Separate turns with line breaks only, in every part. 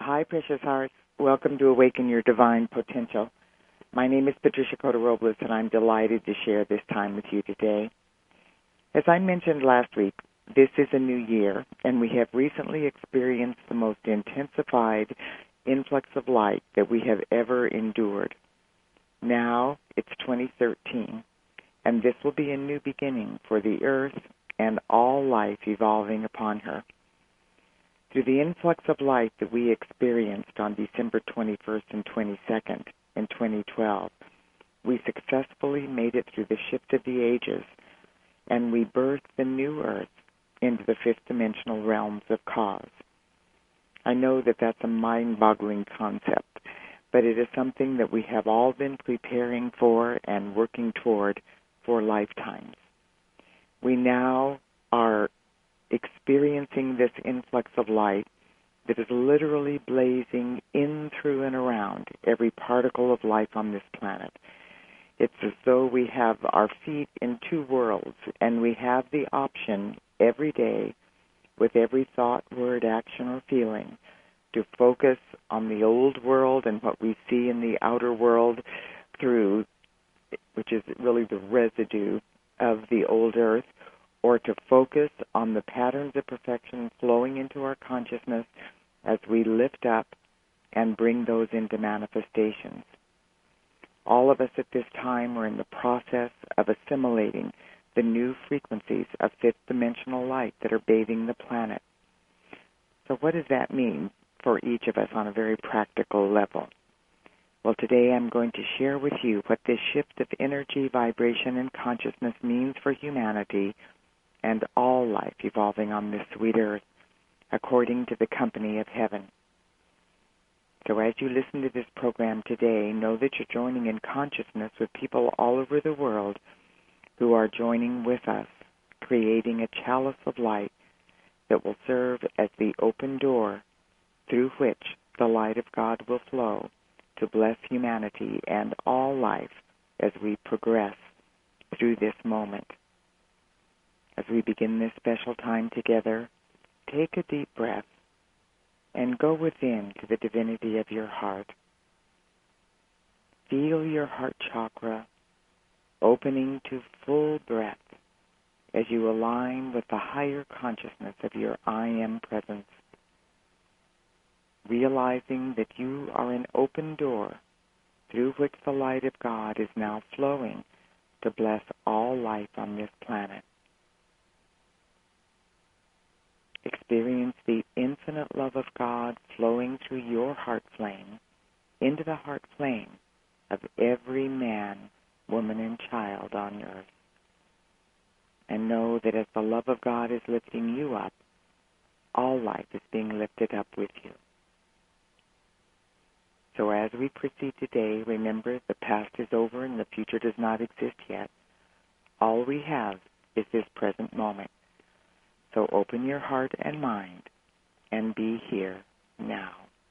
Hi, precious hearts. Welcome to Awaken Your Divine Potential. My name is Patricia Cota-Robles, and I'm delighted to share this time with you today. As I mentioned last week, this is a new year, and we have recently experienced the most intensified influx of light that we have ever endured. Now it's 2013, and this will be a new beginning for the earth and all life evolving upon her. Through the influx of light that we experienced on December 21st and 22nd in 2012, we successfully made it through the shift of the ages, and we birthed the new earth into the fifth dimensional realms of cause. I know that that's a mind-boggling concept, but it is something that we have all been preparing for and working toward for lifetimes. We now are experiencing this influx of light that is literally blazing in, through, and around every particle of life on this planet. It's as though we have our feet in two worlds, and we have the option every day, with every thought, word, action, or feeling, to focus on the old world and what we see in the outer world through, which is really the residue of the old earth, or to focus on the patterns of perfection flowing into our consciousness as we lift up and bring those into manifestations. All of us at this time are in the process of assimilating the new frequencies of fifth-dimensional light that are bathing the planet. So what does that mean for each of us on a very practical level? Well, today I'm going to share with you what this shift of energy, vibration, and consciousness means for humanity and all life evolving on this sweet earth, according to the company of heaven. So as you listen to this program today, know that you're joining in consciousness with people all over the world who are joining with us, creating a chalice of light that will serve as the open door through which the light of God will flow to bless humanity and all life as we progress through this moment. As we begin this special time together, take a deep breath and go within to the divinity of your heart. Feel your heart chakra opening to full breath as you align with the higher consciousness of your I Am presence, realizing that you are an open door through which the light of God is now flowing to bless all life on this planet. Experience the infinite love of God flowing through your heart flame into the heart flame of every man, woman, and child on earth. And know that as the love of God is lifting you up, all life is being lifted up with you. So as we proceed today, remember the past is over and the future does not exist yet. All we have is this present moment. So open your heart and mind and be here now.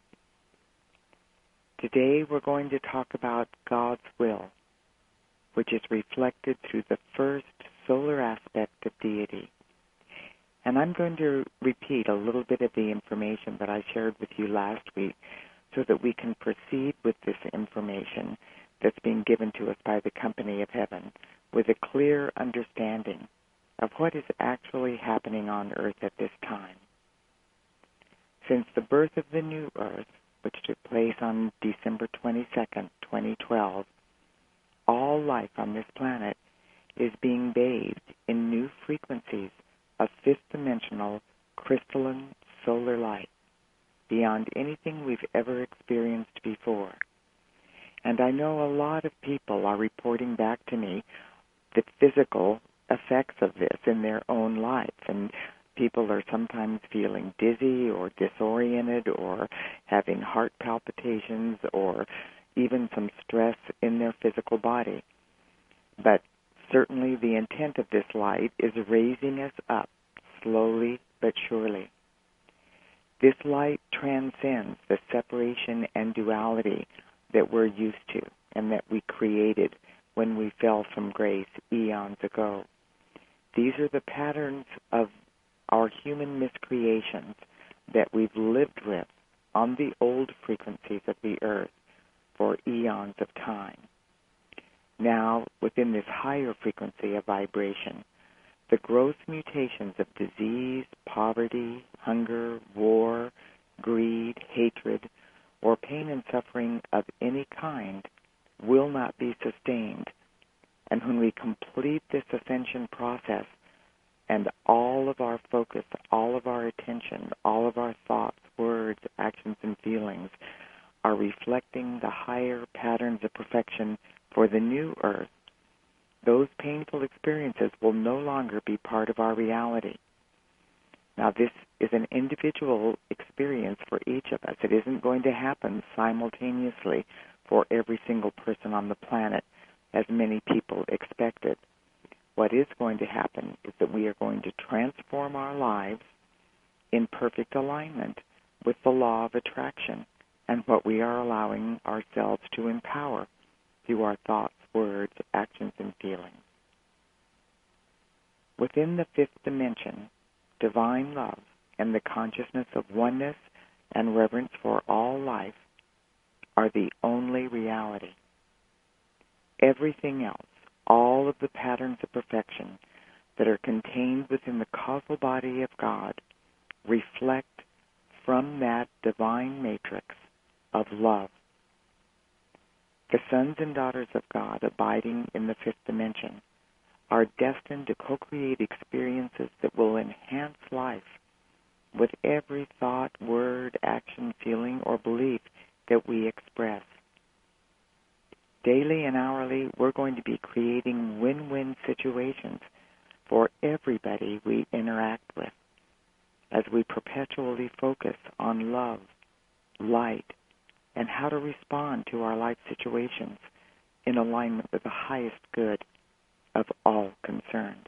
Today we're going to talk about God's will, which is reflected through the first solar aspect of deity. And I'm going to repeat a little bit of the information that I shared with you last week so that we can proceed with this information that's being given to us by the company of heaven with a clear understanding of what is actually happening on earth at this time. Since the birth of the new earth, which took place on December 22nd, 2012, all life on this planet is being bathed in new frequencies of fifth-dimensional crystalline solar light beyond anything we've ever experienced before. And I know a lot of people are reporting back to me the physical effects of this in their own life, and people are sometimes feeling dizzy or disoriented or having heart palpitations or even some stress in their physical body. But certainly the intent of this light is raising us up slowly but surely. This light transcends the separation and duality that we're used to and that we created when we fell from grace eons ago. These are the patterns of our human miscreations that we've lived with on the old frequencies of the earth for eons of time. Now, within this higher frequency of vibration, the gross mutations of disease, poverty, hunger, war, greed, hatred, or pain and suffering of any kind will not be sustained. And when we complete this ascension process, and all of our focus, all of our attention, all of our thoughts, words, actions, and feelings are reflecting the higher patterns of perfection for the new earth, those painful experiences will no longer be part of our reality. Now, this is an individual experience for each of us. It isn't going to happen simultaneously for every single person on the planet, as many people expected. What is going to happen is that we are going to transform our lives in perfect alignment with the law of attraction and what we are allowing ourselves to empower through our thoughts, words, actions, and feelings. Within the fifth dimension, divine love and the consciousness of oneness and reverence for all life are the only reality. Everything else, all of the patterns of perfection that are contained within the causal body of God, reflect from that divine matrix of love. The sons and daughters of God abiding in the fifth dimension are destined to co-create experiences that will enhance life with every thought, word, action, feeling, or belief that we express. Daily and hourly, we're going to be creating win-win situations for everybody we interact with as we perpetually focus on love, light, and how to respond to our life situations in alignment with the highest good of all concerned.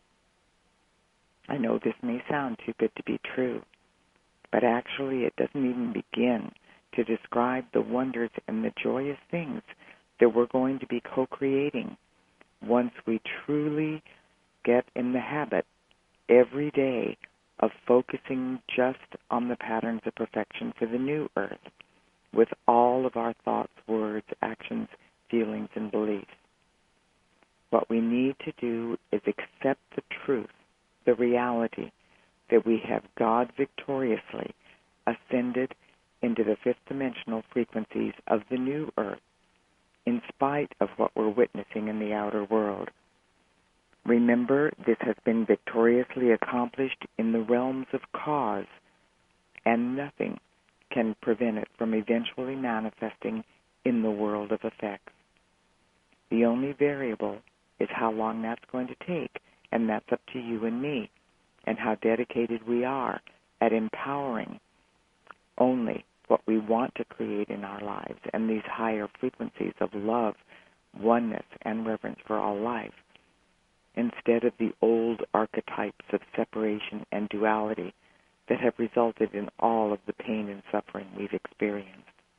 I know this may sound too good to be true, but actually it doesn't even begin to describe the wonders and the joyous things that we're going to be co-creating once we truly get in the habit every day of focusing just on the patterns of perfection for the new earth with all of our thoughts, words, actions, feelings, and beliefs. What we need to do is accept the truth, the reality, that we have God victoriously ascended into the fifth dimensional frequencies of the new earth, in spite of what we're witnessing in the outer world. Remember, this has been victoriously accomplished in the realms of cause, and nothing can prevent it from eventually manifesting in the world of effects. The only variable is how long that's going to take, and that's up to you and me, and how dedicated we are at empowering only what we want to create in our lives and these higher frequencies of love, oneness, and reverence for all life, instead of the old archetypes of separation and duality that have resulted in all of the pain and suffering we've experienced.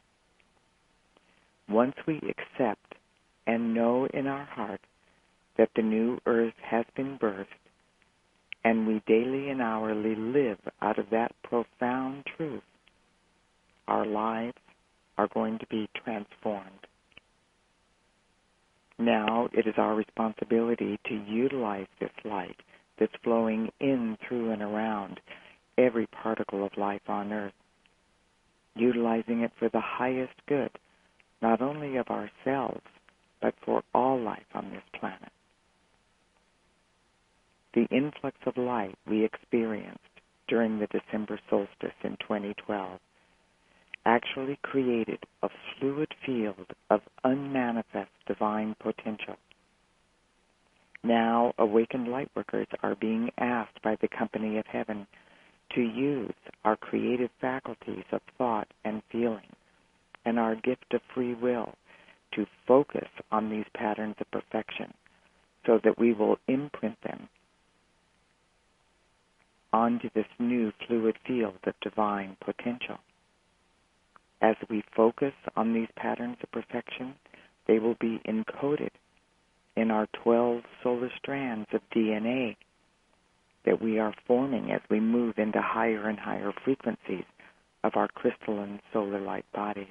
Once we accept and know in our heart that the new earth has been birthed, and we daily and hourly live out of that profound truth, our lives are going to be transformed. Now it is our responsibility to utilize this light that's flowing in, through, and around every particle of life on earth, utilizing it for the highest good, not only of ourselves, but for all life on this planet. The influx of light we experienced during the December solstice in 2012 actually created a fluid field of unmanifest divine potential. Now, awakened lightworkers are being asked by the Company of Heaven to use our creative faculties of thought and feeling and our gift of free will to focus on these patterns of perfection so that we will imprint them onto this new fluid field of divine potential. As we focus on these patterns of perfection, they will be encoded in our 12 solar strands of DNA that we are forming as we move into higher and higher frequencies of our crystalline solar light bodies.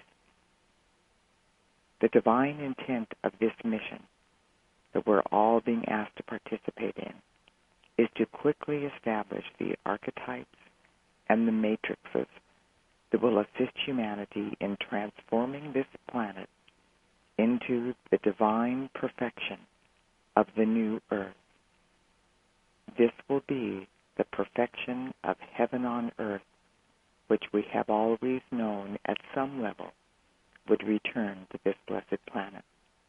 The divine intent of this mission that we're all being asked to participate in is to quickly establish the archetypes and the matrices that will assist humanity in transforming this planet into the divine perfection of the new earth. This will be the perfection of heaven on earth, which we have always known at some level would return to this blessed planet.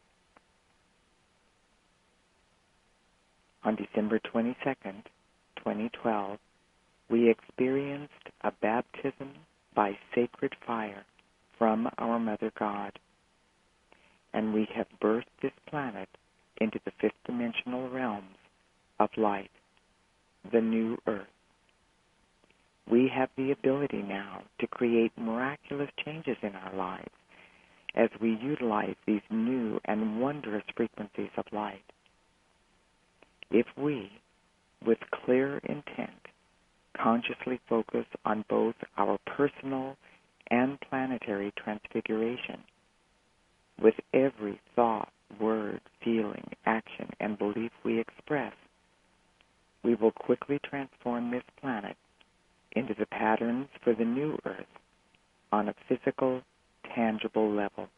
On December 22nd, 2012, we experienced a baptism by sacred fire from our Mother God, and we have birthed this planet into the fifth dimensional realms of light, the new earth. We have the ability now to create miraculous changes in our lives as we utilize these new and wondrous frequencies of light. If we, with clear intent, consciously focus on both our personal and planetary transfiguration, with every thought, word, feeling, action, and belief we express, we will quickly transform this planet into the patterns for the new earth on a physical, tangible level.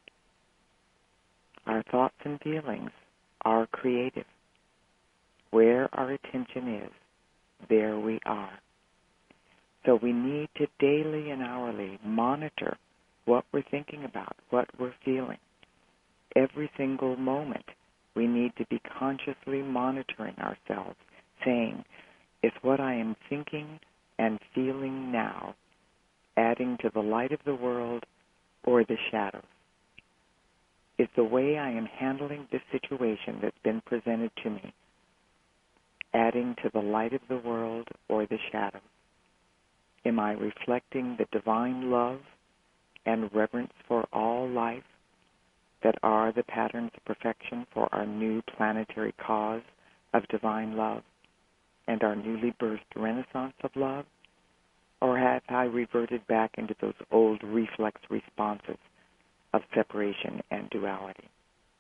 Our thoughts and feelings are creative. Where our attention is, there we are. So we need to daily and hourly monitor what we're thinking about, what we're feeling. Every single moment, we need to be consciously monitoring ourselves, saying, is what I am thinking and feeling now adding to the light of the world or the shadows? Is the way I am handling this situation that's been presented to me adding to the light of the world or the shadows? Am I reflecting the divine love and reverence for all life that are the patterns of perfection for our new planetary cause of divine love and our newly birthed renaissance of love? Or have I reverted back into those old reflex responses of separation and duality?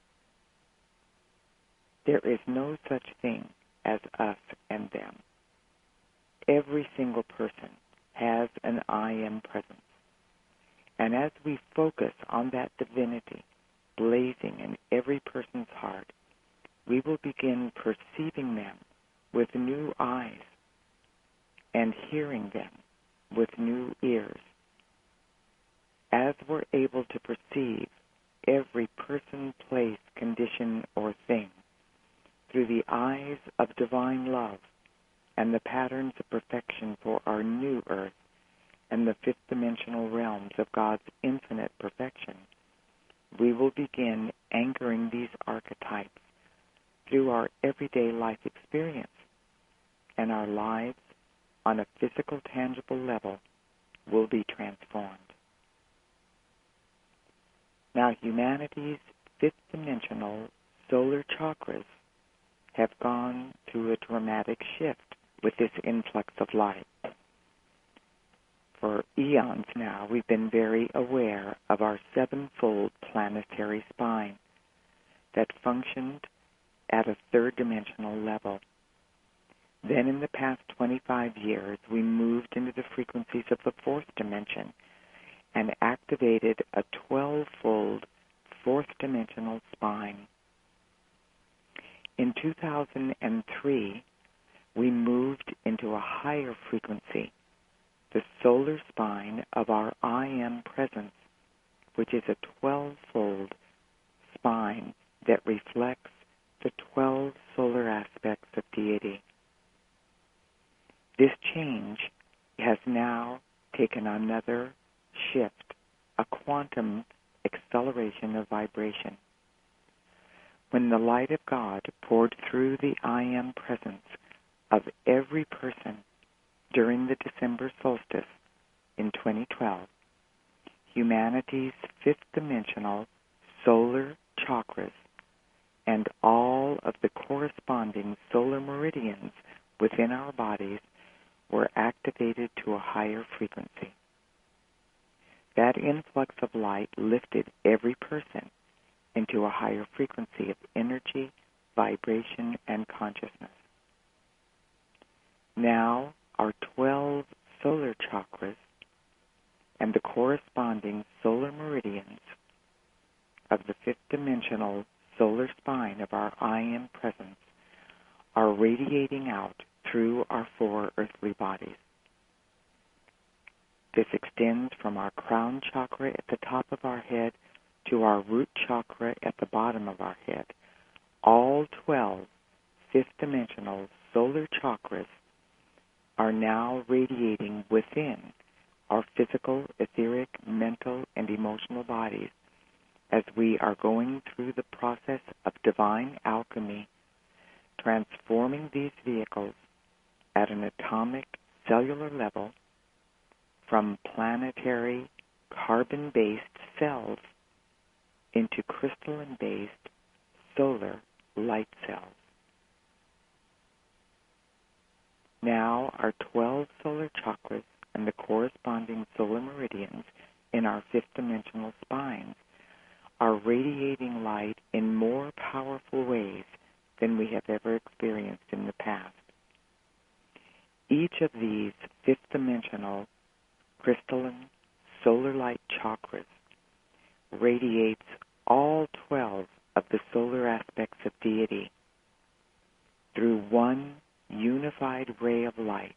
There is no such thing as us and them. Every single person has an I am presence. And as we focus on that divinity blazing in every person's heart, we will begin perceiving them with new eyes and hearing them with new ears. As we're able to perceive every person, place, condition, or thing through the eyes of divine love and the patterns of perfection for our new earth and the fifth dimensional realms of God's infinite perfection, we will begin anchoring these archetypes through our everyday life experience, and our lives on a physical, tangible level will be transformed. Now, humanity's fifth dimensional solar chakras have gone through a dramatic shift with this influx of light. For eons now, we've been very aware of our sevenfold planetary spine that functioned at a third dimensional level. Then in the past 25 years, we moved into the frequencies of the fourth dimension and activated a 12-fold fourth dimensional spine. In 2003, we moved into a higher frequency, the solar spine of our I Am presence, which is a 12-fold spine that reflects the 12 solar aspects of deity. This change has now taken another shift, a quantum acceleration of vibration. When the light of God poured through the I Am presence of every person during the December solstice in 2012, humanity's fifth dimensional solar chakras and all of the corresponding solar meridians within our bodies were activated to a higher frequency. That influx of light lifted every person into a higher frequency of energy, vibration, and consciousness. Now, our 12 solar chakras and the corresponding solar meridians of the fifth dimensional solar spine of our I Am presence are radiating out through our 4 earthly bodies. This extends from our crown chakra at the top of our head to our root chakra at the bottom of our head. All 12 fifth-dimensional solar chakras are now radiating within our physical, etheric, mental, and emotional bodies as we are going through the process of divine alchemy, transforming these vehicles at an atomic cellular level from planetary carbon-based cells into crystalline-based solar light cells. Now our 12 solar chakras and the corresponding solar meridians in our fifth dimensional spines are radiating light in more powerful ways than we have ever experienced in the past. Each of these fifth dimensional crystalline solar light chakras radiates all 12 of the solar aspects of deity through one unified ray of light.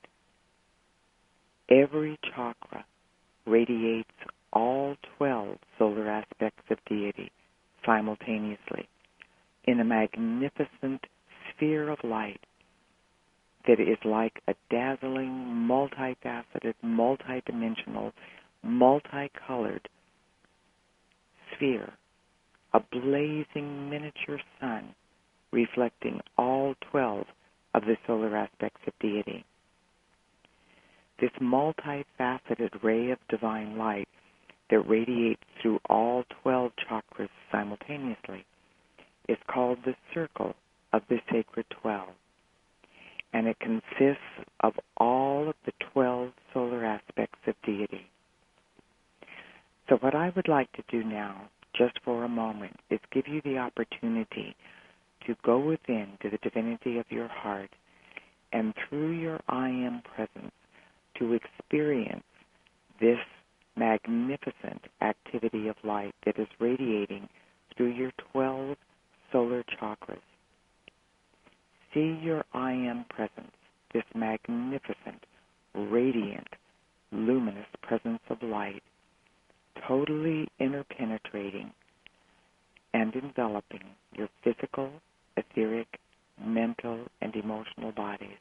Every chakra radiates all 12 solar aspects of deity simultaneously in a magnificent sphere of light that is like a dazzling, multifaceted, multidimensional, multicolored sphere, a blazing miniature sun reflecting all 12 of the solar aspects of deity. This multifaceted ray of divine light that radiates through all 12 chakras simultaneously is called the Circle of the Sacred 12. And it consists of all of the 12 solar aspects of deity. So what I would like to do now, just for a moment, is give you the opportunity to go within to the divinity of your heart and through your I Am presence to experience this magnificent activity of light that is radiating through your 12 solar chakras. See your I Am presence, this magnificent, radiant, luminous presence of light, totally interpenetrating and enveloping your physical, etheric, mental, and emotional bodies.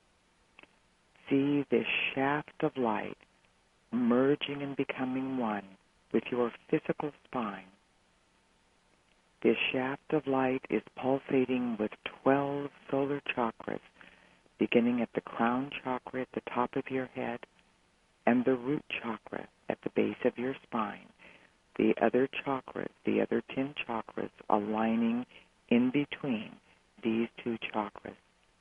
See this shaft of light merging and becoming one with your physical spine. This shaft of light is pulsating with 12 solar chakras, beginning at the crown chakra at the top of your head and the root chakra at the base of your spine. The other chakras, the other 10 chakras, aligning in between these 2 chakras.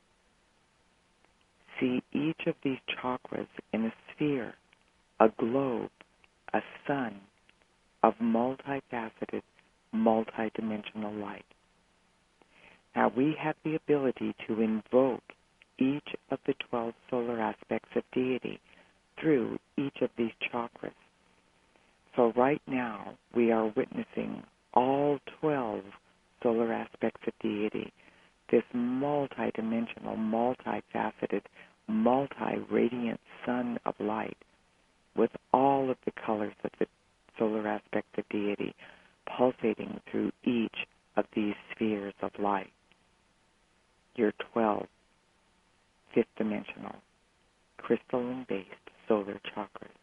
See each of these chakras in a sphere, a globe, a sun of multifaceted, multidimensional light. Now we have the ability to invoke each of the 12 solar aspects of deity through each of these chakras. So right now we are witnessing all 12 solar aspects of deity, this multidimensional, multifaceted, multi-radiant sun of light with all of the colors of the solar aspects of deity pulsating through each of these spheres of light. Your 12 fifth-dimensional, crystalline-based solar chakras.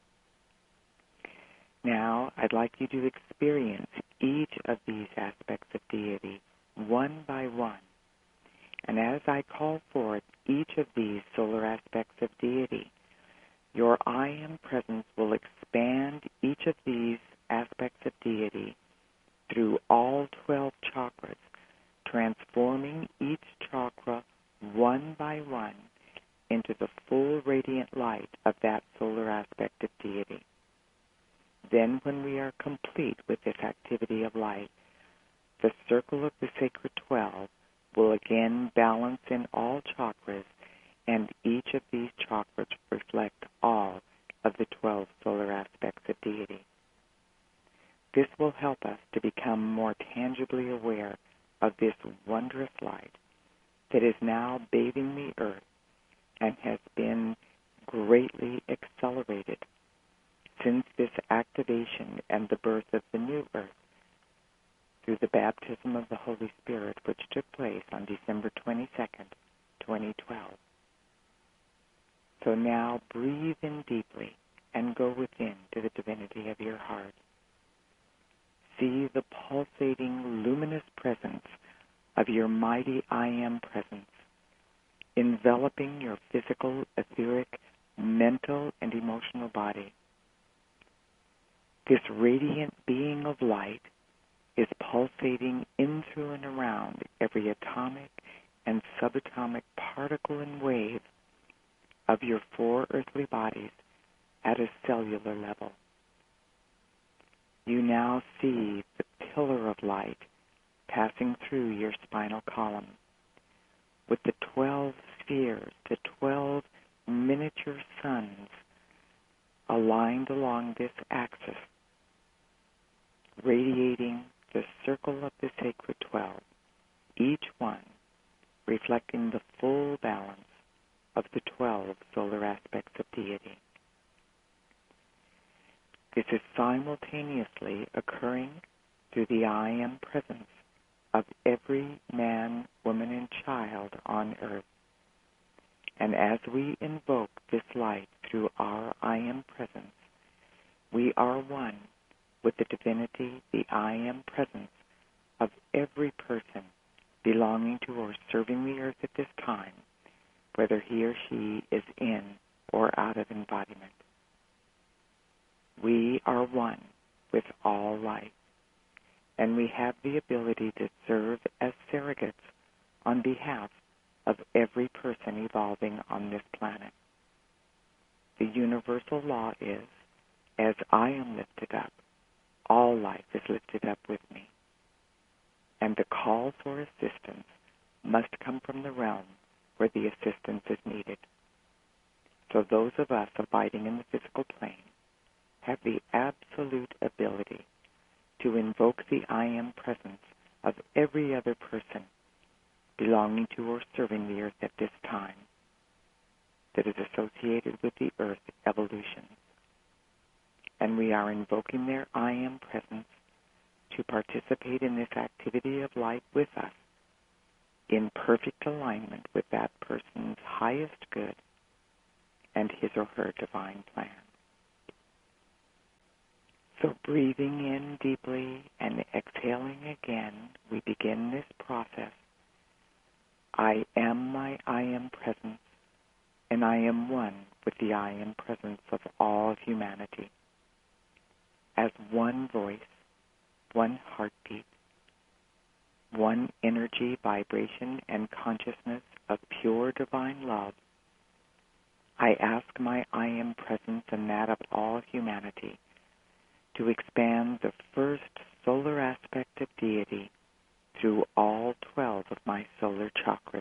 Now, I'd like you to experience each of these aspects of deity one by one. And as I call forth each of these solar aspects of deity, your I Am presence will expand each of these aspects of deity through all 12 chakras, transforming each chakra one by one into the full radiant light of that solar aspect of deity. Then when we are complete with this activity of light, the circle of the sacred 12 will again balance in all chakras, and each of these chakras reflect all of the 12 solar aspects of deity. This will help us to become more tangibly aware of this wondrous light that is now bathing the earth and has been greatly accelerated since this activation and the birth of the new earth through the baptism of the Holy Spirit, which took place on December 22nd, 2012. So now breathe in deeply and go within to the divinity of your heart. See the pulsating, luminous presence of your mighty I Am presence, enveloping your physical, etheric, mental, and emotional body. This radiant being of light is pulsating in, through, and around every atomic and subatomic particle and wave of your 4 earthly bodies at a cellular level. You now see the pillar of light passing through your spinal column with the 12 spheres, the 12 miniature suns aligned along this axis, radiating the circle of the sacred 12, each one reflecting the full balance of the 12 solar aspects of deity. This is simultaneously occurring through the I Am presence of every man, woman, and child on earth. And as we invoke this light through our I Am presence, we are one with the divinity, the I Am presence of every person belonging to or serving the earth at this time, whether he or she is in or out of embodiment. We are one with all life, and we have the ability to serve as surrogates on behalf of every person evolving on this planet. The universal law is, as I am lifted up, all life is lifted up with me. And the call for assistance must come from the realm where the assistance is needed. So those of us abiding in the physical plane have the absolute ability to invoke the I Am presence of every other person belonging to or serving the earth at this time that is associated with the earth evolution. And we are invoking their I Am presence to participate in this activity of light with us in perfect alignment with that person's highest good and his or her divine plan. So breathing in deeply and exhaling again, we begin this process. I am my I Am presence, and I am one with the I Am presence of all humanity. As one voice, one heartbeat, one energy, vibration, and consciousness of pure divine love, I ask my I Am presence and that of all humanity to expand the first solar aspect of deity through all 12 of my solar chakras.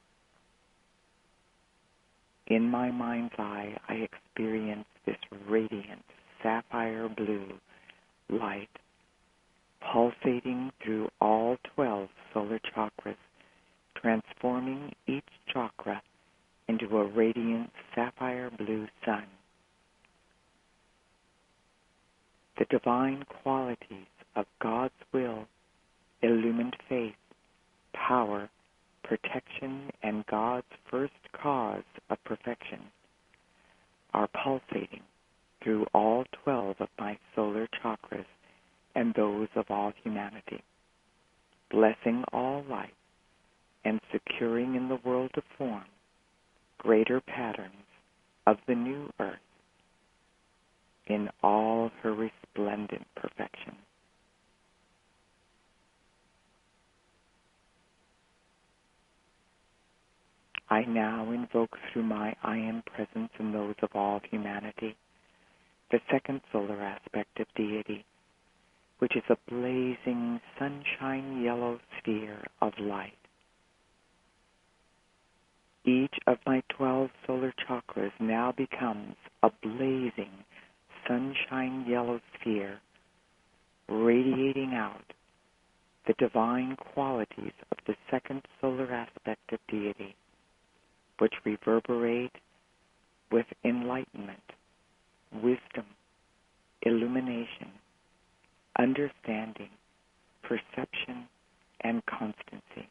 In my mind's eye, I experience this radiant sapphire blue light pulsating through all 12 solar chakras, transforming each chakra into a radiant sapphire blue sun. The divine qualities of God's will, illumined faith, power, protection, and God's first cause of perfection are pulsating through all 12 of my solar chakras and those of all humanity, blessing all life and securing in the world of form greater patterns of the new earth in all her resplendent perfection. I now invoke through my I Am presence and those of all humanity the second solar aspect of deity, which is a blazing sunshine yellow sphere of light. Each of my 12 solar chakras now becomes a blazing sunshine yellow sphere, radiating out the divine qualities of the second solar aspect of deity, which reverberate with enlightenment, wisdom, illumination, understanding, perception, and constancy.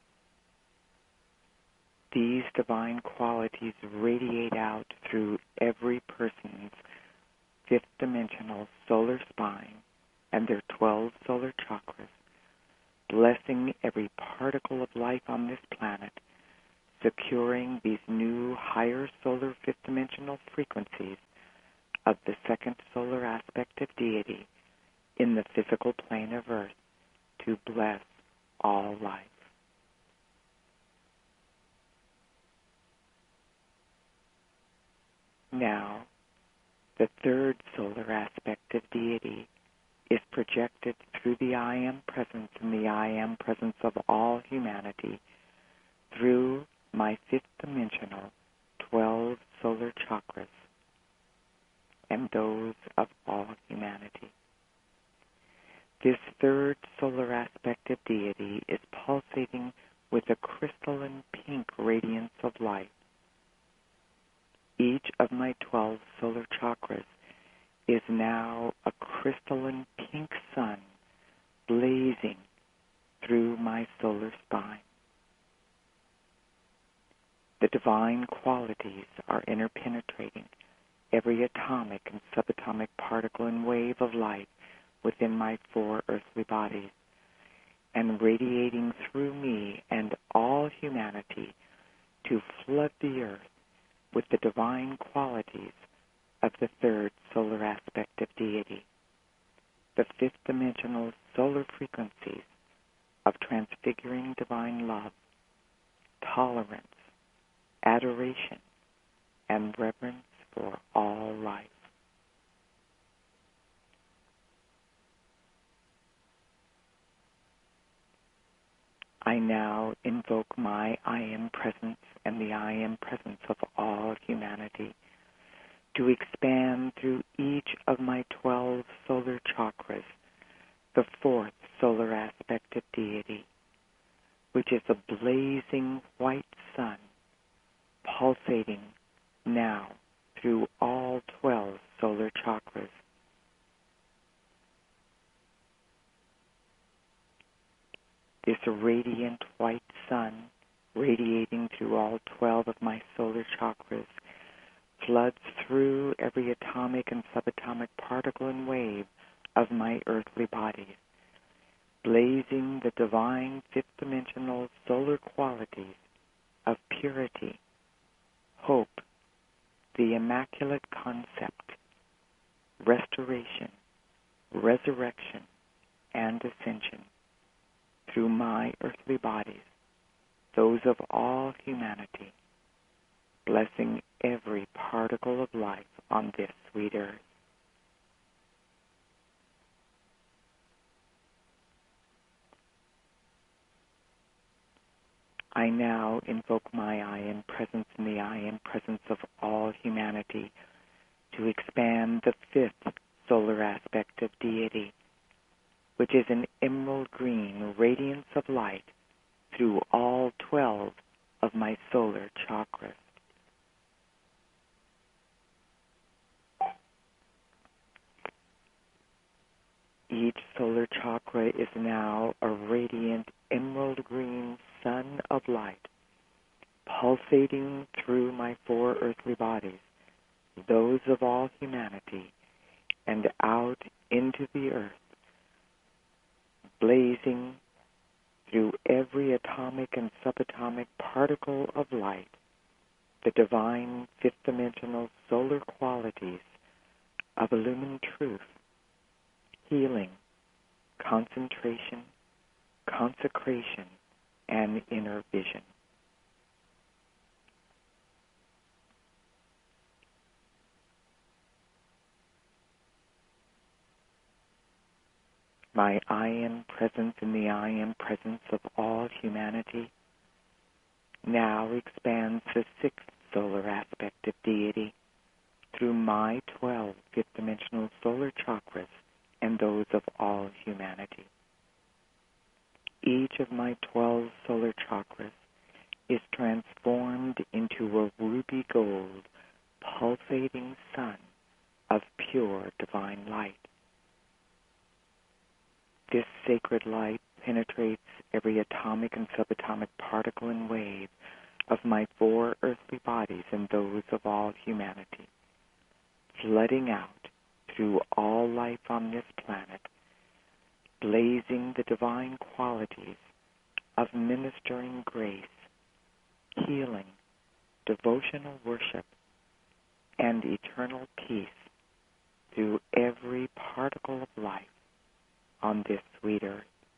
These divine qualities radiate out through every person's fifth dimensional solar spine and their 12 solar chakras, blessing every particle of life on this planet, securing these new higher solar fifth dimensional frequencies of the second solar aspect of deity in the physical plane of Earth to bless all life. Now, the third solar aspect of deity is projected through the I Am Presence and the I Am Presence of all humanity through my fifth dimensional 12 solar chakras and those of all humanity. This third solar aspect of deity is pulsating with a crystalline pink radiance of light. Each of my 12 solar chakras is now a crystalline pink sun blazing through my solar spine. The divine qualities are interpenetrating every atomic and subatomic particle and wave of light within my 4 earthly bodies, and radiating through me and all humanity to flood the earth with the divine qualities of the third solar aspect of deity, the fifth dimensional solar frequencies of transfiguring divine love, tolerance, adoration, and reverence for all life. I now invoke my I Am Presence and the I Am Presence of all humanity to expand through each of my 12 solar chakras the fourth solar aspect of deity, which is a blazing white sun pulsating now through all 12 solar chakras. This radiant white sun, radiating through all 12 of my solar chakras, floods through every atomic and subatomic particle and wave of my earthly bodies, blazing the divine fifth-dimensional solar qualities of purity, hope, the immaculate concept, restoration, resurrection, and ascension through my earthly bodies, those of all humanity, blessing every particle of life on this sweet earth. I now invoke my I Am Presence and the I Am Presence of all humanity to expand the fifth solar aspect of deity, which is an emerald green radiance of light through all 12 of my solar chakras. Each solar chakra is now a radiant emerald green sun of light, pulsating through my 4 earthly bodies, those of all humanity, and out into the earth, blazing through every atomic and subatomic particle of light, the divine fifth-dimensional solar qualities of illumined truth, healing, concentration, consecration, and inner vision. My I am presence in the I am presence of all humanity now expands the sixth solar aspect of deity through my 12 fifth-dimensional solar chakras and those of all humanity. Each of my 12 solar chakras is transformed into a ruby gold, pulsating sun of pure divine light. This sacred light penetrates every atomic and subatomic particle and wave of my 4 earthly bodies and those of all humanity, flooding out through all life on this planet, blazing the divine qualities of ministering grace, healing, devotional worship, and eternal peace through every particle of life on this sweet earth.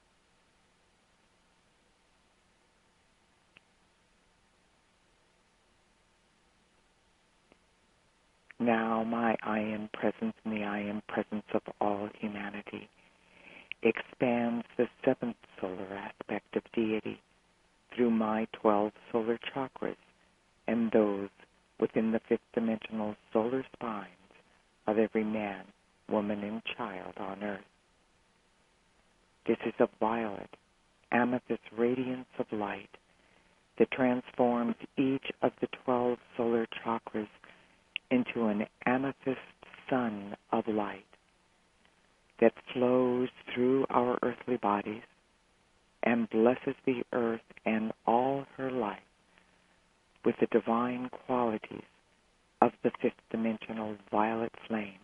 Now my I am presence in the I am presence of all humanity expands the 7th solar aspect of deity through my 12 solar chakras and those within the 5th dimensional solar spines of every man, woman, and child on earth. This is a violet, amethyst radiance of light that transforms each of the 12 solar chakras into an amethyst sun of light that flows through our earthly bodies and blesses the earth and all her life with the divine qualities of the 5th dimensional violet flame.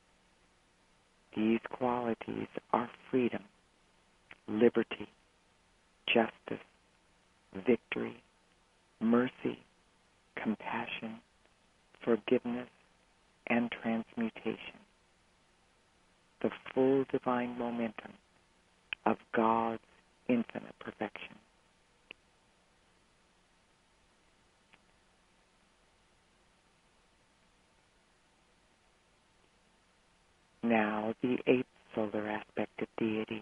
These qualities are freedom, liberty, justice, victory, mercy, compassion, forgiveness, and transmutation. The full divine momentum of God's infinite perfection. Now the 8th solar aspect of deity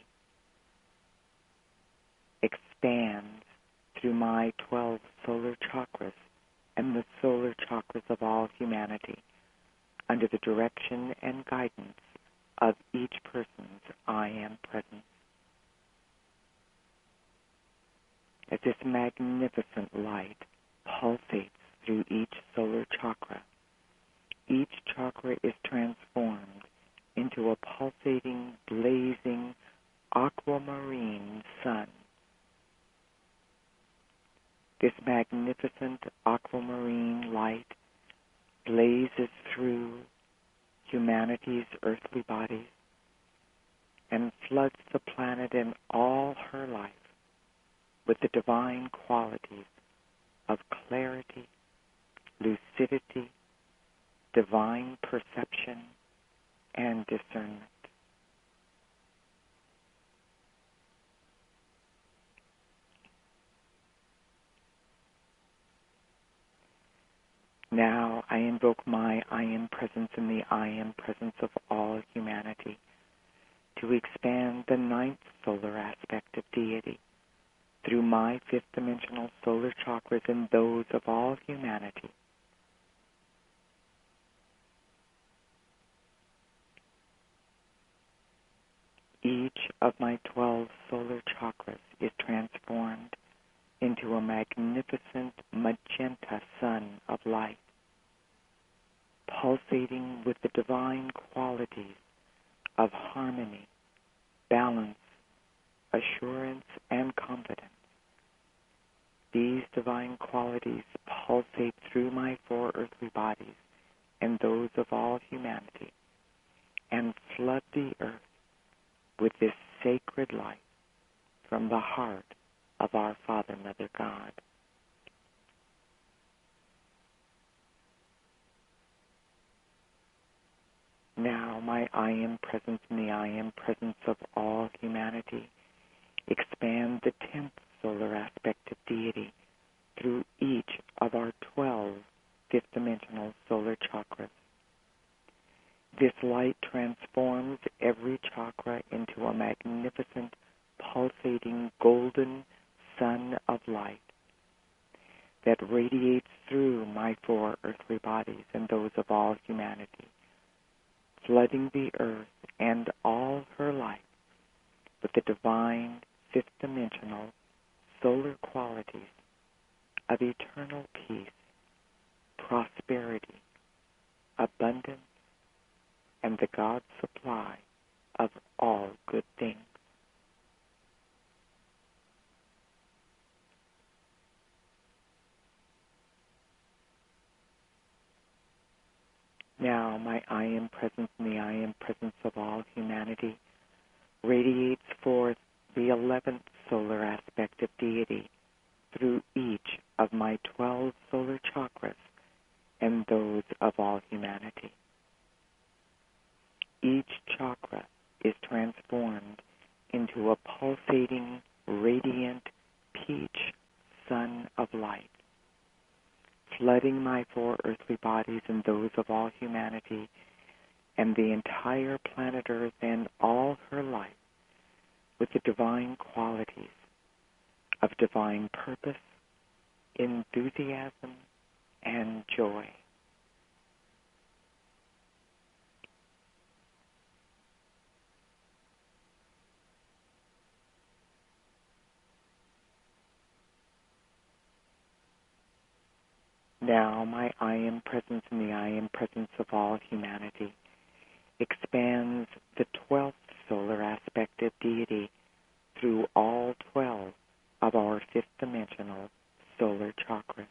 expands through my 12 solar chakras and the solar chakras of all humanity under the direction and guidance of each person's I am presence. As this magnificent light pulsates through each solar chakra, each chakra is transformed into a pulsating, blazing, aquamarine sun. This magnificent aquamarine light blazes through humanity's earthly bodies and floods the planet and all her life with the divine qualities of clarity, lucidity, divine perception, and discernment. Now I invoke my I am presence in the I am presence of all humanity to expand the 9th solar aspect of deity through my 5th dimensional solar chakras and those of all humanity. Each of my 12 solar chakras is transformed into a magnificent magenta sun of light, pulsating with the divine qualities of harmony, balance, assurance, and confidence. These divine qualities pulsate through my 4 earthly bodies and those of all humanity and flood the earth with this sacred light from the heart of our Father, Mother God. Now my I am presence in the I am presence of all humanity expand the 10th solar aspect of deity through each of our 12 fifth-dimensional solar chakras. This light transforms every chakra into a magnificent, pulsating, golden sun of light that radiates through my 4 earthly bodies and those of all humanity, flooding the earth and all her life with the divine, fifth-dimensional, solar qualities of eternal peace, prosperity, abundance, and the God supply of all good things. Now my I Am Presence and the I Am Presence of all humanity radiates forth the 11th solar aspect of deity through each of my 12 solar chakras and those of all humanity. Each chakra is transformed into a pulsating, radiant, peach sun of light, flooding my 4 earthly bodies and those of all humanity and the entire planet Earth and all her life with the divine qualities of divine purpose, enthusiasm, and joy. Now my I Am Presence and the I Am Presence of all humanity expands the 12th solar aspect of deity through all 12 of our fifth-dimensional solar chakras.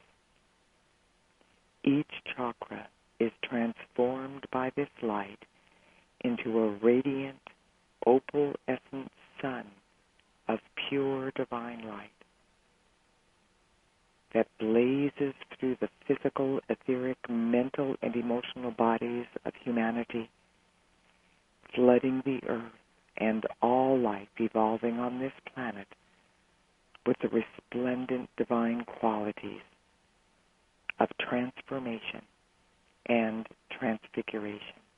Each chakra is transformed by this light into a radiant, opalescent sun of pure divine light that blazes through the physical, etheric, mental, and emotional bodies of humanity, flooding the earth and all life evolving on this planet with the resplendent divine qualities of transformation and transfiguration.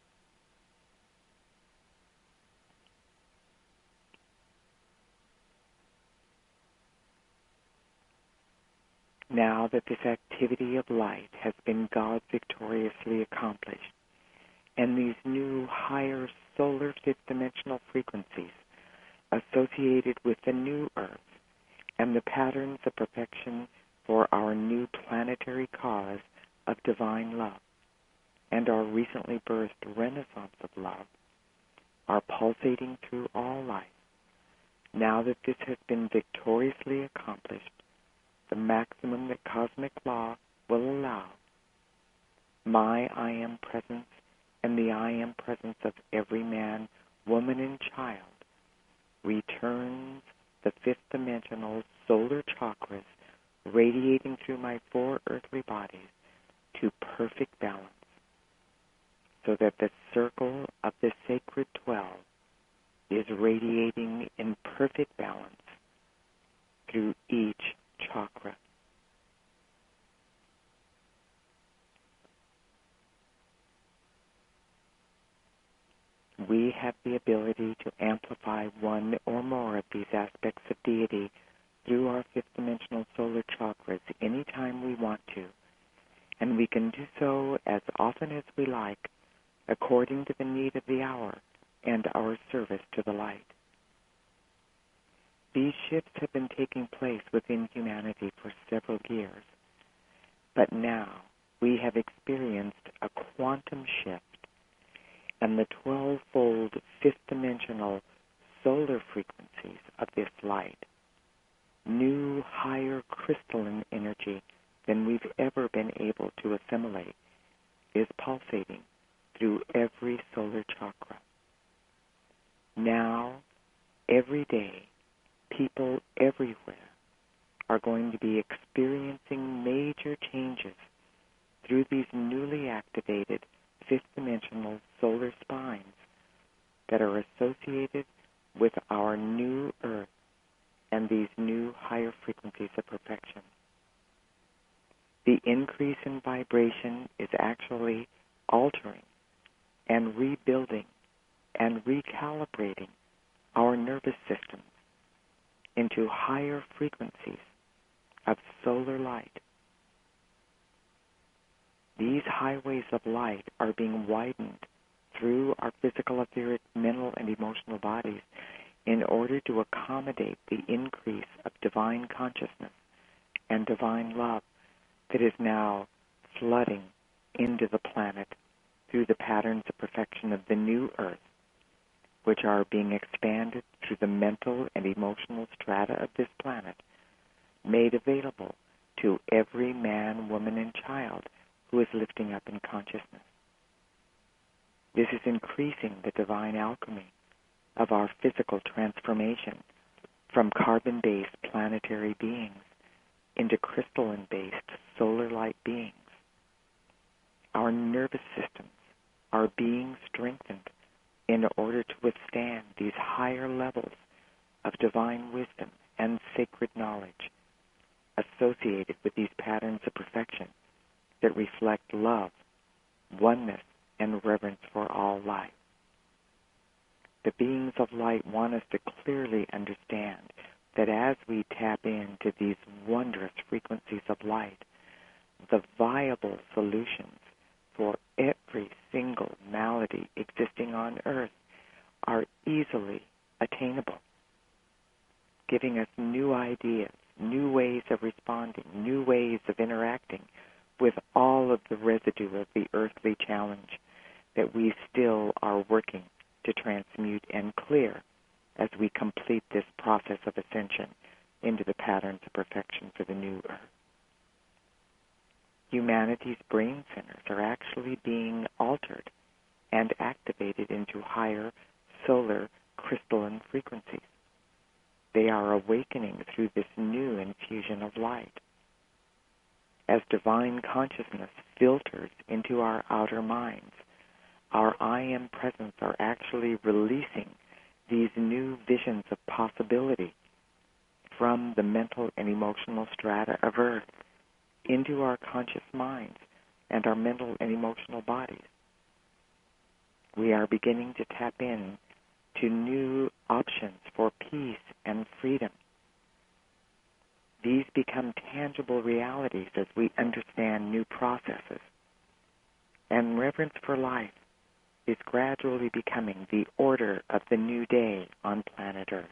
Now that this activity of light has been God victoriously accomplished, and these new higher solar fifth-dimensional frequencies associated with the new Earth and the patterns of perfection for our new planetary cause of divine love and our recently birthed renaissance of love are pulsating through all life. Now that this has been victoriously accomplished, the maximum that cosmic law will allow, my I Am Presence and the I Am Presence of every man, woman, and child returns the fifth-dimensional solar chakras radiating through my 4 earthly bodies to perfect balance, so that the circle of the sacred 12 is radiating in perfect balance through each chakra. We have the ability to amplify one or more of these aspects of deity through our fifth-dimensional solar chakras anytime we want to, and we can do so as often as we like, according to the need of the hour and our service to the light. These shifts have been taking place within humanity for several years, but now we have experienced a quantum shift, and the 12-fold fifth-dimensional solar frequencies of this light, new higher crystalline energy than we've ever been able to assimilate, is pulsating through every solar chakra. Now, every day, people everywhere are going to be experiencing major changes through these newly activated fifth-dimensional solar spines that are associated with our new Earth and these new higher frequencies of perfection. The increase in vibration is actually altering and rebuilding and recalibrating our nervous systems into higher frequencies of solar light. These highways of light are being widened through our physical, etheric, mental, and emotional bodies in order to accommodate the increase of divine consciousness and divine love that is now flooding into the planet through the patterns of perfection of the new earth, which are being expanded through the mental and emotional strata of this planet, made available to every man, woman, and child who is lifting up in consciousness. This is increasing the divine alchemy of our physical transformation from carbon-based planetary beings into crystalline-based solar light beings. Our nervous systems are being strengthened in order to withstand these higher levels of divine wisdom and sacred knowledge associated with these patterns of perfection that reflect love, oneness, and reverence for all life. The beings of light want us to clearly understand that as we tap into these wondrous frequencies of light, the viable solutions for every single malady existing on Earth are easily attainable, giving us new ideas, new ways of responding, new ways of interacting with all of the residue of the earthly challenge that we still are working to transmute and clear as we complete this process of ascension into the patterns of perfection for the new earth. Humanity's brain centers are actually being altered and activated into higher solar crystalline frequencies. They are awakening through this new infusion of light. As divine consciousness filters into our outer minds, our I Am presence are actually releasing these new visions of possibility from the mental and emotional strata of Earth into our conscious minds and our mental and emotional bodies. We are beginning to tap in to new options for peace and freedom. These become tangible realities as we understand new processes. And reverence for life is gradually becoming the order of the new day on planet Earth.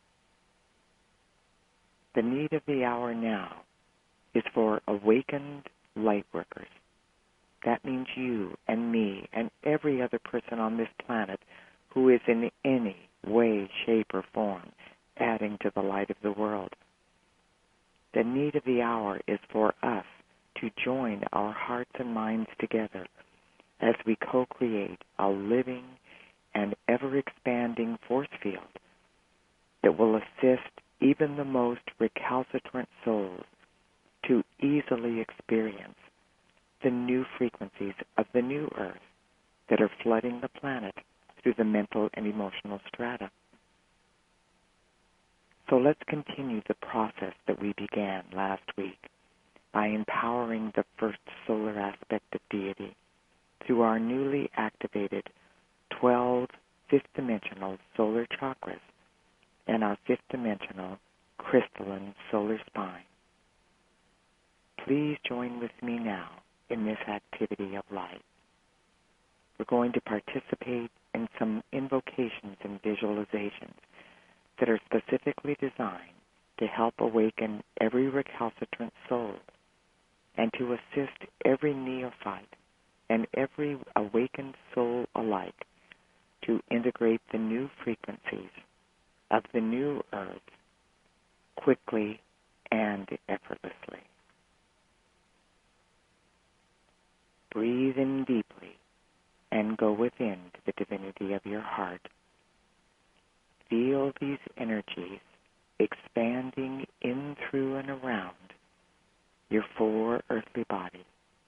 The need of the hour now is for awakened light workers. That means you and me and every other person on this planet who is in any way, shape, or form adding to the light of the world. The need of the hour is for us to join our hearts and minds together as we co-create a living and ever-expanding force field that will assist even the most recalcitrant souls to easily experience the new frequencies of the new earth that are flooding the planet through the mental and emotional strata. So let's continue the process that we began last week by empowering the first solar aspect of deity through our newly activated 12 fifth-dimensional solar chakras and our fifth-dimensional crystalline solar spine. Please join with me now in this activity of light. We're going to participate in some invocations and visualizations that are specifically designed to help awaken every recalcitrant soul and to assist every neophyte and every awakened soul alike to integrate the new frequencies of the new earth quickly and effortlessly. Breathe in deeply and go within to the divinity of your heart. Feel these energies expanding in, through, and around your four earthly bodies.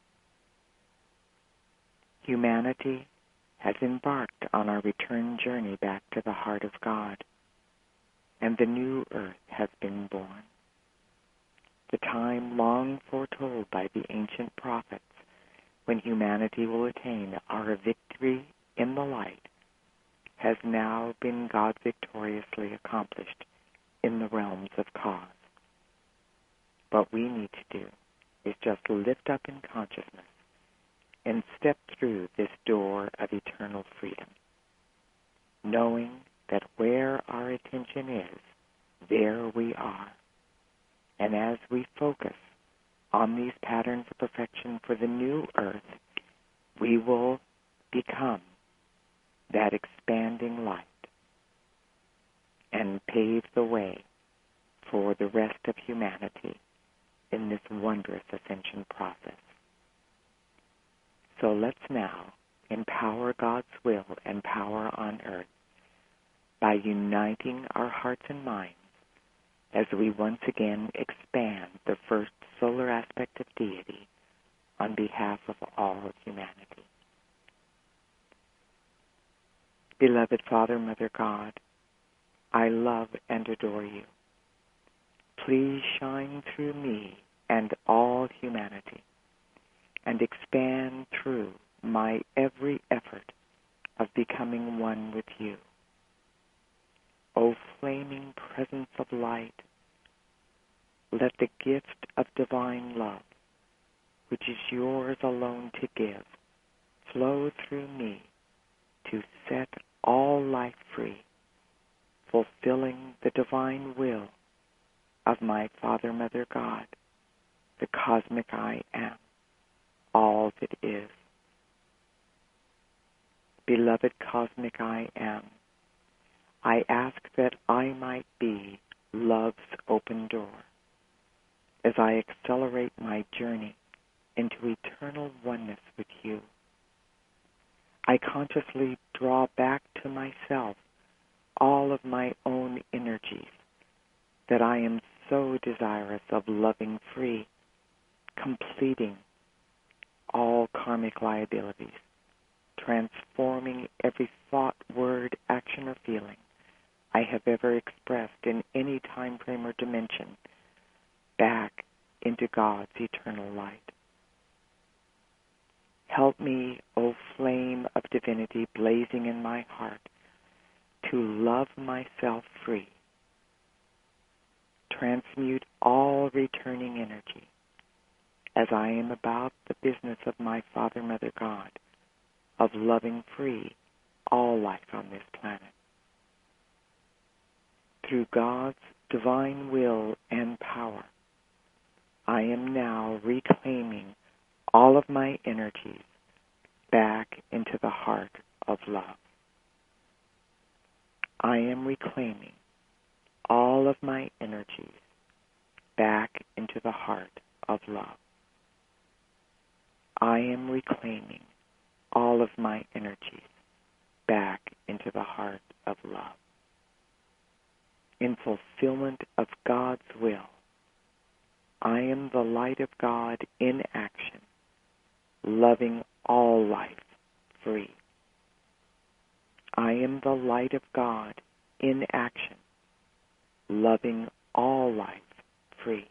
Humanity has embarked on our return journey back to the heart of God, and the new earth has been born. The time long foretold by the ancient prophets when humanity will attain our victory in the light has now been God victoriously accomplished in the realms of cause. What we need to do is just lift up in consciousness and step through this door of eternal freedom, knowing that where our attention is, there we are. And as we focus on these patterns of perfection for the new earth, we will become that expanding light and pave the way for the rest of humanity in this wondrous ascension process. So let's now empower God's will and power on earth by uniting our hearts and minds as we once again expand the first solar aspect of deity on behalf of all of humanity. Beloved Father, Mother God, I love and adore you. Please shine through me and all humanity and expand through my every effort of becoming one with you. O flaming presence of light, let the gift of divine love, which is yours alone to give, flow through me to set all life free, fulfilling the divine will of my Father, Mother God, the cosmic I am, all that is. Beloved cosmic I am, I ask that I might be love's open door as I accelerate my journey into eternal oneness with you. I consciously draw back to myself all of my own energies that I am so desirous of loving free, completing all karmic liabilities, transforming every thought, word, action, or feeling I have ever expressed in any time frame or dimension back into God's eternal light. Help me, O flame of divinity blazing in my heart, to love myself free. Transmute all returning energy as I am about the business of my Father, Mother God, of loving free all life on this planet. Through God's divine will and power, I am now reclaiming all of my energies back into the heart of love. I am reclaiming all of my energies back into the heart of love. I am reclaiming all of my energies back into the heart of love. In fulfillment of God's will, I am the light of God in action, loving all life free. I am the light of God in action, loving all life free.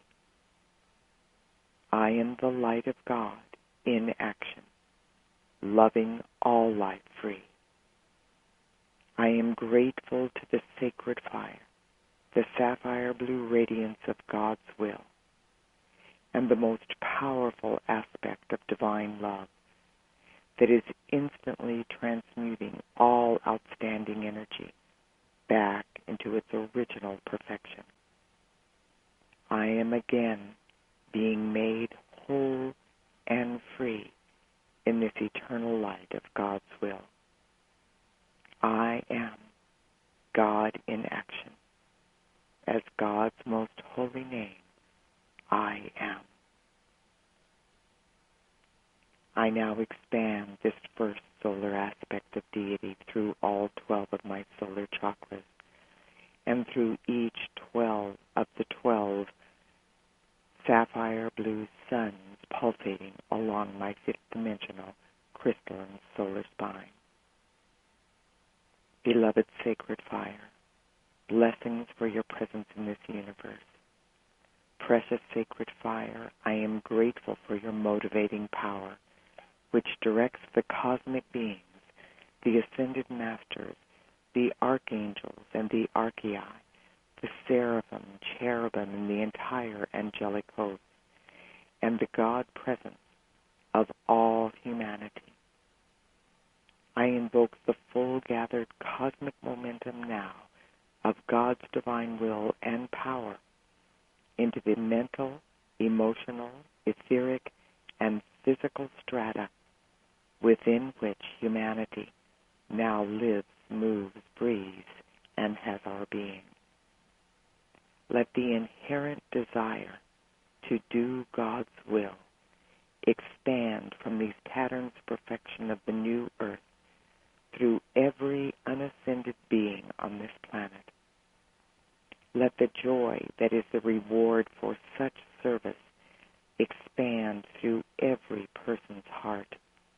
I am the light of God in action, loving all life free. I am grateful to the sacred fire, the sapphire blue radiance of God's will, and the most powerful aspect of divine love that is instantly transmuting all outstanding energy back into its original perfection. I am again being made whole and free in this eternal light of God's will. I am God in action. As God's most holy name, I am. I now expand this first solar aspect of deity through all 12 of my solar chakras and through each 12 of the 12 sapphire blue suns pulsating along my fifth dimensional crystalline solar spine. Beloved sacred fire, blessings for your presence in this universe. Precious sacred fire, I am grateful for your motivating power, which directs the cosmic beings the ascended masters, the archangels and the archai, the seraphim, cherubim, and the entire angelic host, and the God presence of all humanity. I invoke the full gathered cosmic momentum now of God's divine will and power into the mental, emotional, etheric, and physical strata within which humanity now lives, moves, breathes, and has our being. Let the inherent desire to do God's will expand from these patterns of perfection of the new earth through every unascended being on this planet. Let the joy that is the reward for such service expand through every person's heart.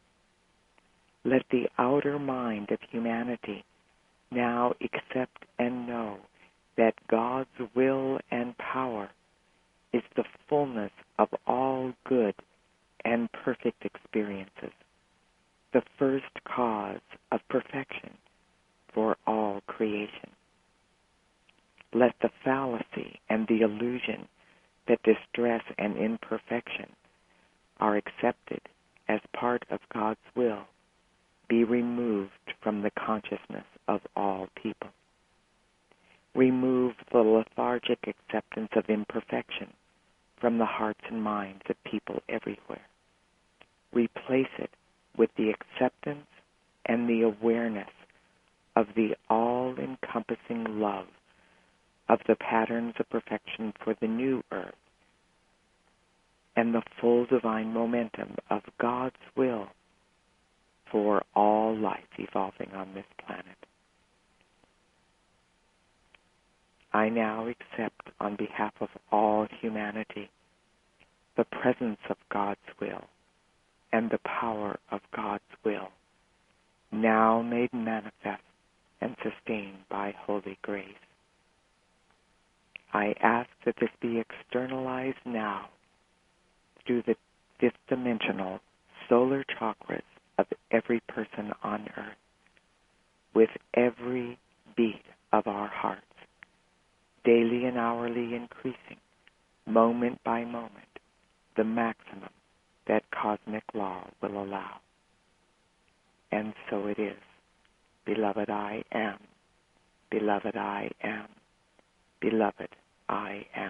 Let the outer mind of humanity now accept and know that God's will and power is the fullness of all good and perfect experiences, the first cause of perfection for all creation. Let the fallacy and the illusion that distress and imperfection are accepted as part of God's will be removed from the consciousness of all people. Remove the lethargic acceptance of imperfection from the hearts and minds of people everywhere. Replace it with the acceptance and the awareness of the all-encompassing love of the patterns of perfection for the new earth and the full divine momentum of God's will for all life evolving on this planet. I now accept on behalf of all humanity the presence of God's will and the power of God's will, now made manifest and sustained by holy grace. I ask that this be externalized now through the fifth-dimensional solar chakras of every person on earth, with every beat of our hearts, daily and hourly increasing, moment by moment, the maximum that cosmic law will allow. And so it is. Beloved, I am. Beloved, I am. Beloved, I am.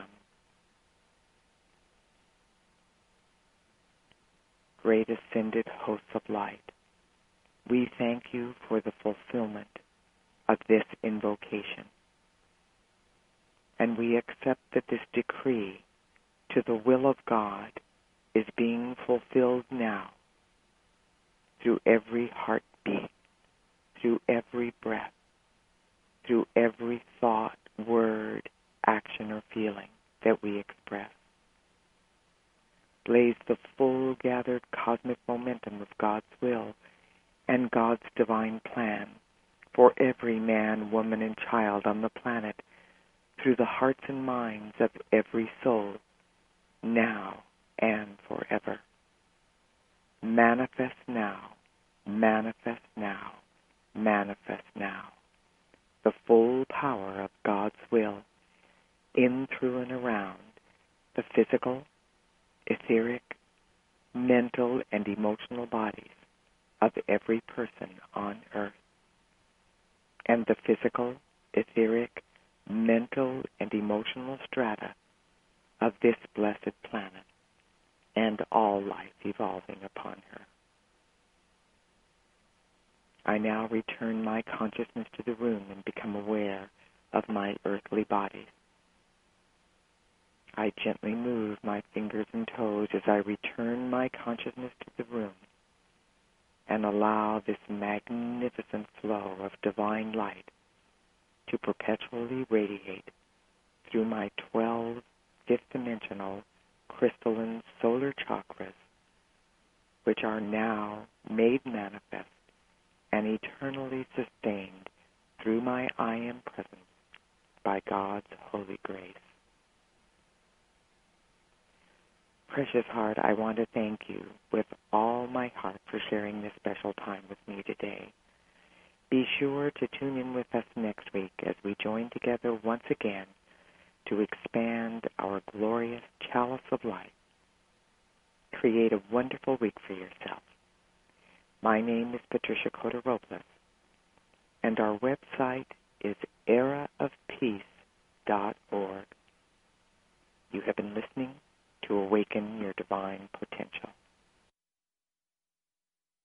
Great ascended hosts of light, we thank you for the fulfillment of this invocation. And we accept that this decree to the will of God is being fulfilled now through every heartbeat, through every breath, through every thought, word, action, or feeling that we express. Blaze the full gathered cosmic momentum of God's will and God's divine plan for every man, woman, and child on the planet through the hearts and minds of every soul, now and forever. Manifest now, manifest now, manifest now. The full power of God's will in, through, and around the physical, etheric, mental, and emotional bodies of every person on earth, and the physical, etheric, mental, and emotional strata of this blessed planet, and all life evolving upon her. I now return my consciousness to the room and become aware of my earthly body. I gently move my fingers and toes as I return my consciousness to the room and allow this magnificent flow of divine light to perpetually radiate through my 12 fifth-dimensional crystalline solar chakras, which are now made manifest and eternally sustained through my I Am presence by God's holy grace. Precious heart, I want to thank you with all my heart for sharing this special time with me today. Be sure to tune in with us next week as we join together once again to expand our glorious chalice of life. Create a wonderful week for yourself. My name is Patricia Cota Robles, and our website is eraofpeace.org. You have been listening to Awaken Your Divine Potential.